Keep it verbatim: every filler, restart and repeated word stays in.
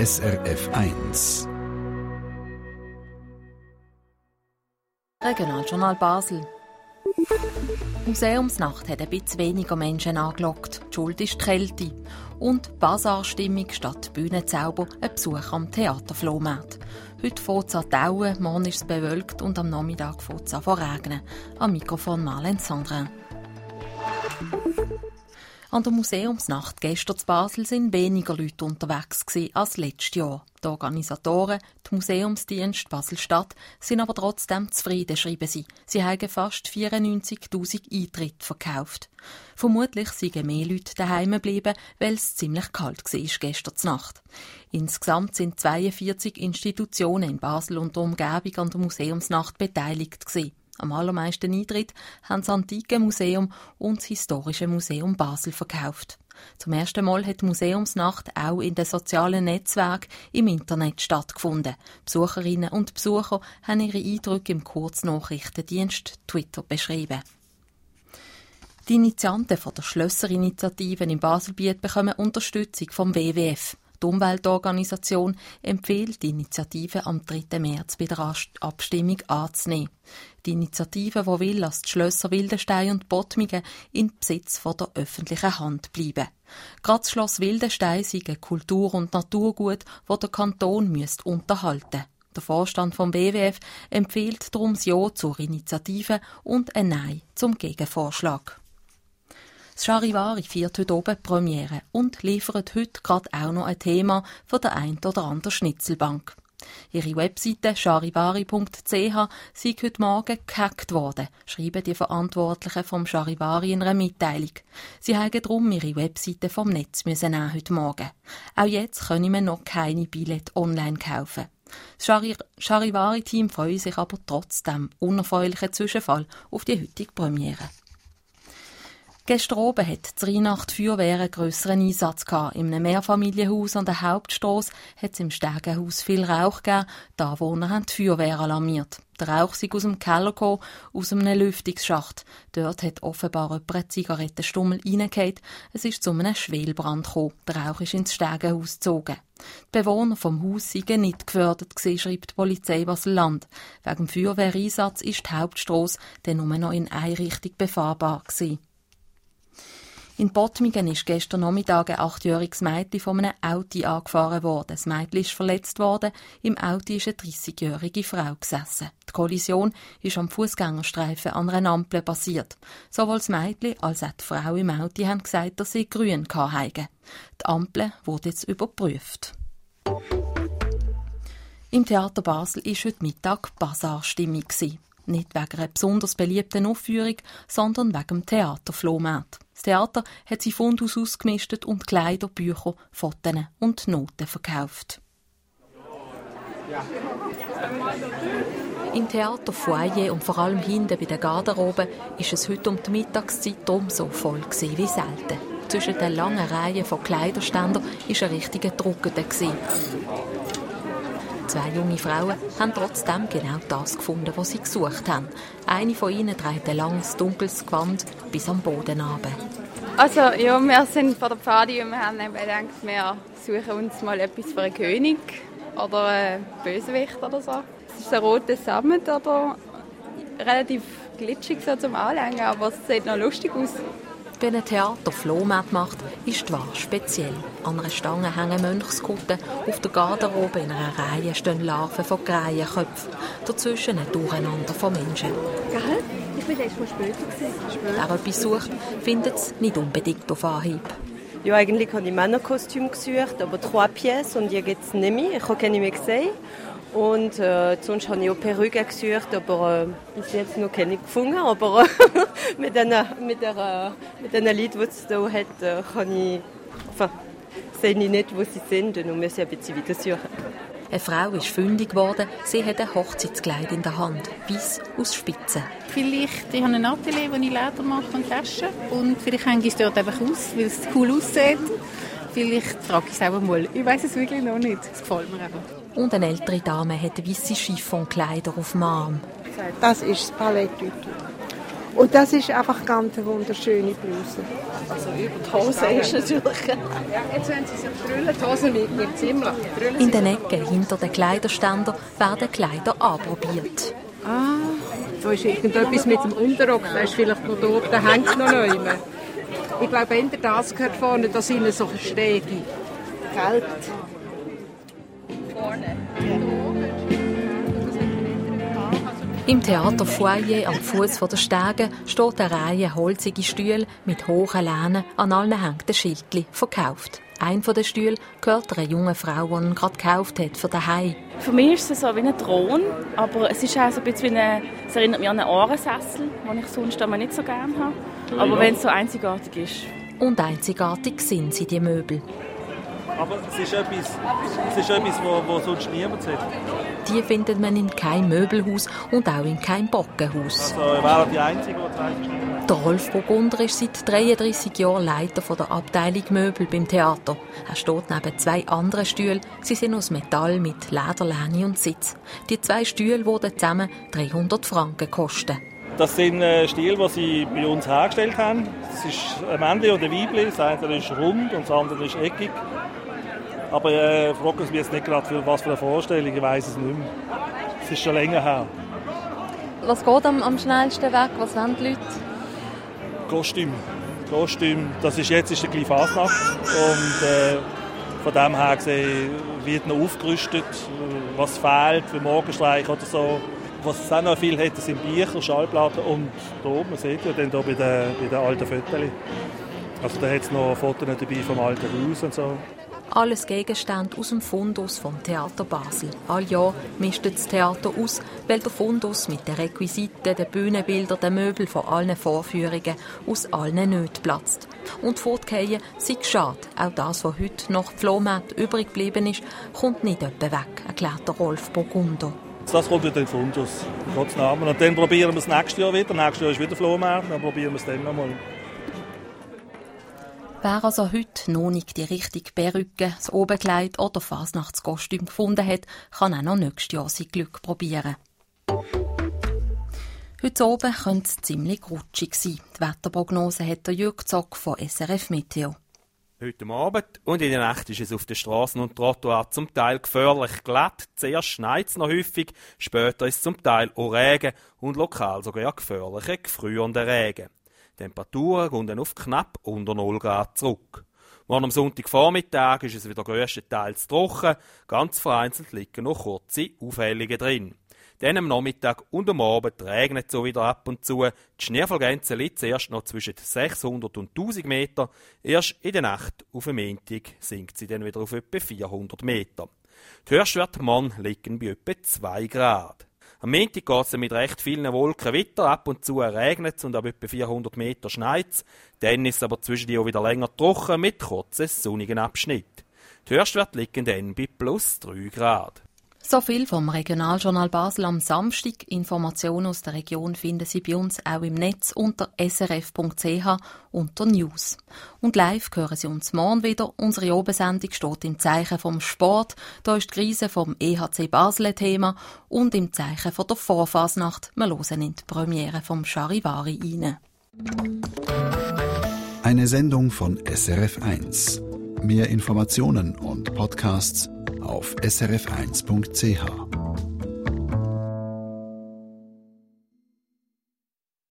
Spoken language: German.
S R F eins. Regionaljournal Basel. Die Museumsnacht hat ein bisschen weniger Menschen angelockt. Die Schuld ist die Kälte. Und Basarstimmung statt Bühnenzauber, ein Besuch am Theaterflohmarkt. Heute fängt es an zu tauen, morgen ist es bewölkt und am Nachmittag fängt es an zu regnen. Am Mikrofon Marlene Sandrin. An der Museumsnacht gestern in Basel sind weniger Leute unterwegs als letztes Jahr. Die Organisatoren, die Museumsdienste Basel-Stadt, sind aber trotzdem zufrieden, schreiben sie. Sie haben fast vierundneunzigtausend Eintritte verkauft. Vermutlich sind mehr Leute daheim geblieben, weil es ziemlich kalt war gestern Nacht. Insgesamt sind zweiundvierzig Institutionen in Basel und der Umgebung an der Museumsnacht beteiligt gewesen. Am allermeisten Eintritt haben das Antike Museum und das Historische Museum Basel verkauft. Zum ersten Mal hat die Museumsnacht auch in den sozialen Netzwerken im Internet stattgefunden. Besucherinnen und Besucher haben ihre Eindrücke im Kurznachrichtendienst Twitter beschrieben. Die Initianten von der Schlösserinitiative im Baselbiet bekommen Unterstützung vom W W F. Die Umweltorganisation empfiehlt die Initiative am dritten März bei der Abstimmung anzunehmen. Die Initiative, die will, dass die Schlösser Wildenstein und Bottmingen in Besitz von der öffentlichen Hand bleiben. Gerade das Schloss Wildenstein sei ein Kultur- und Naturgut, das der Kanton müsste unterhalten müsste. Der Vorstand vom W W F empfiehlt darum das Ja zur Initiative und ein Nein zum Gegenvorschlag. Das Charivari feiert heute oben die Premiere und liefert heute gerade auch noch ein Thema von der ein oder anderen Schnitzelbank. Ihre Webseite charivari punkt c h sei heute Morgen gehackt worden, schreiben die Verantwortlichen vom Charivari in einer Mitteilung. Sie haben darum ihre Webseite vom Netz müssen nehmen heute Morgen. Auch jetzt können wir noch keine Billette online kaufen. Das Charivari-Team freut sich aber trotzdem unerfreulichen Zwischenfall auf die heutige Premiere. Gestern oben hat die Rheinacht Feuerwehr einen grösseren Einsatz gehabt. In einem Mehrfamilienhaus an der Hauptstrasse hat es im Stegenhaus viel Rauch gegeben. Die Anwohner haben die Feuerwehr alarmiert. Der Rauch sei aus dem Keller gekommen, aus einem Lüftungsschacht. Dort hat offenbar jemand einen Zigarettenstummel reingefallen. Es ist zu einem Schwelbrand gekommen. Der Rauch ist ins Stegenhaus gezogen. Die Bewohner vom Haus seien nicht gefördert gewesen, schreibt die Polizei Basel-Land. Wegen dem Feuerwehreinsatz ist die Hauptstrasse dann nur noch in eine Richtung befahrbar gewesen. In Bottmingen ist gestern Nachmittag ein achtjähriges Mädchen von einem Auto angefahren worden. Das Mädchen ist verletzt worden. Im Auto ist eine dreissigjährige Frau gesessen. Die Kollision ist am Fußgängerstreifen an einer Ampel passiert. Sowohl das Mädchen als auch die Frau im Auto haben gesagt, dass sie grün hatten. Die Ampel wurde jetzt überprüft. Im Theater Basel war heute Mittag Basarstimmung. Nicht wegen einer besonders beliebten Aufführung, sondern wegen dem Theaterflohmarkt. Das Theater hat sein Fundus ausgemistet und Kleider, Bücher, Fotos und Noten verkauft. Im Theaterfoyer und vor allem hinten bei der Garderobe ist es heute um die Mittagszeit drum so voll gewesen wie selten. Zwischen den langen Reihen von Kleiderständern war ein richtiger Druck. Zwei junge Frauen haben trotzdem genau das gefunden, was sie gesucht haben. Eine von ihnen trägt ein langes, dunkles Gewand bis am Boden runter. Also, ja, wir sind vor der Pfadi und wir haben gedacht, wir suchen uns mal etwas für einen König oder einen Bösewicht oder so. Es ist ein rotes Sammet oder relativ glitschig so zum Anlegen, aber es sieht noch lustig aus. Wenn ein Theater Flohmarkt macht, ist die Ware speziell. An einer Stange hängen Mönchskutten, auf der Garderobe in einer Reihe stehen Larven von Krähenköpfen. Dazwischen ein Durcheinander von Menschen. Gell? Ich bin erst mal später. Wer etwas sucht, findet es nicht unbedingt auf Anhieb. Ja, eigentlich habe ich Männerkostüm gesucht, aber drei Pièces und die gibt es nicht mehr. Ich habe keine mehr gesehen. Und äh, sonst habe ich auch Perücken gesucht, aber äh, bis jetzt noch keine gefunden. Aber äh, mit den mit der, mit den Leuten, die es hier hat, äh, kann ich, enfin, sehe ich nicht, wo sie sind und muss ich ein bisschen weiter suchen. Eine Frau ist fündig geworden. Sie hat ein Hochzeitskleid in der Hand, weiss aus Spitzen. Vielleicht, ich habe ein Atelier, wo ich Leder mache und Taschen. Und vielleicht hänge ich es dort einfach aus, weil es cool aussieht. Vielleicht trage ich es einfach mal. Ich weiss es wirklich noch nicht. Es gefällt mir einfach. Und eine ältere Dame hat weisse Chiffonkleider auf dem Arm. Das ist das Palais Tutu. Und das ist einfach eine ganz wunderschöne Bluse. Also über die Hose ist natürlich... Jetzt wenn sie sich drüllen, die Hose mit mir ziemlich. In den Ecken hinter den Kleiderständern werden Kleider anprobiert. Ah, da ist irgendetwas mit dem Unterrock. Da ist vielleicht noch dort, da hängt noch jemand. Ich glaube, hinter das gehört vorne, da sind so Stege. Gelb. Vorne. Im Theaterfoyer am Fuß der Stege steht eine Reihe holzige Stühle mit hohen Lehnen. An allen hängt ein Schildchen «Verkauft». Ein von den Stühlen gehört einer jungen Frau, die ihn gerade gekauft hat für daheim. Für mich ist es so wie ein Thron, aber es ist auch so ein bisschen wie eine, es erinnert mich an einen Ohrensessel, den ich sonst aber nicht so gerne habe. Aber wenn es so einzigartig ist. Und einzigartig sind sie, die Möbel. Aber es ist etwas, es ist etwas wo, wo sonst niemand sieht. Die findet man in keinem Möbelhaus und auch in keinem Bockenhaus. Also er wäre die Einzige, die zeigt. Der Rolf Burgunder ist seit dreiunddreissig Jahren Leiter der Abteilung Möbel beim Theater. Er steht neben zwei anderen Stühlen. Sie sind aus Metall mit Lederlehne und Sitz. Die zwei Stühle würden zusammen dreihundert Franken kosten. Das sind äh, Stühle, die sie bei uns hergestellt haben. Das ist ein Männchen und ein Weibchen. Das eine ist rund und das andere ist eckig. Aber äh, fragen Sie mich jetzt nicht gerade, für was für eine Vorstellung, ich weiss es nicht mehr. Es ist schon länger her. Was geht am, am schnellsten weg? Was wollen die Leute? Kostüm. Kostüm. Das ist jetzt ist ein bisschen Fasnacht. Und äh, von dem her gesehen wird noch aufgerüstet, was fehlt für Morgenstreich oder so. Was es auch noch viel hat, das sind Bücher, Schallplatten und da oben, man sieht ja dann hier bei den, bei den alten Fotos. Also da hat es noch Fotos dabei vom alten Haus und so. Alles Gegenstände aus dem Fundus vom Theater Basel. All Jahr mischt das Theater aus, weil der Fundus mit den Requisiten, den Bühnenbildern, den Möbeln von allen Vorführungen aus allen Nöten platzt. Und fortgehen sei schade. Auch das, was heute noch Flohmarkt übrig geblieben ist, kommt nicht etwa weg, erklärt der Rolf Burgunder. Das kommt wieder in den Fundus, Gottes Namen. Und dann probieren wir es nächstes Jahr wieder. Nächstes Jahr ist wieder Flohmarkt, dann probieren wir es dann nochmal. Wer also heute noch nicht die richtige Perücke, das Oberkleid oder Fasnachtskostüm gefunden hat, kann auch noch nächstes Jahr sein Glück probieren. Heute oben könnte es ziemlich rutschig sein. Die Wetterprognose hat der Jürg Zock von S R F Meteo. Heute Abend und in der Nacht ist es auf den Strassen und Trottoirs zum Teil gefährlich glatt. Zuerst schneit es noch häufig, später ist es zum Teil auch Regen und lokal sogar gefährliche, gefrierende Regen. Die Temperaturen gehen dann auf knapp unter null Grad zurück. Morgen am Sonntagvormittag ist es wieder grösstenteils trocken, ganz vereinzelt liegen noch kurze Aufhellungen drin. Dann am Nachmittag und am Abend regnet es so wieder ab und zu. Die Schneefallgrenze liegt zuerst noch zwischen sechshundert und tausend Meter. Erst in der Nacht auf dem Montag sinkt sie dann wieder auf etwa vierhundert Meter. Die Höchstwerte morgen liegen bei etwa zwei Grad. Am Montag geht es mit recht vielen Wolken weiter, ab und zu regnet es und ab etwa vierhundert Meter schneit es. Dann ist es aber zwischendurch wieder länger trocken mit kurzen sonnigen Abschnitten. Die Höchstwerte liegen dann bei plus drei Grad. So viel vom Regionaljournal Basel am Samstag. Informationen aus der Region finden Sie bei uns auch im Netz unter s r f punkt c h unter News. Und live hören Sie uns morgen wieder. Unsere Obersendung steht im Zeichen vom Sport. Da ist die Krise vom E H C Basel Thema und im Zeichen von der Vorfasnacht. Wir hören in die Premiere vom Charivari rein. Eine Sendung von S R F eins. Mehr Informationen und Podcasts auf s r f eins punkt c h.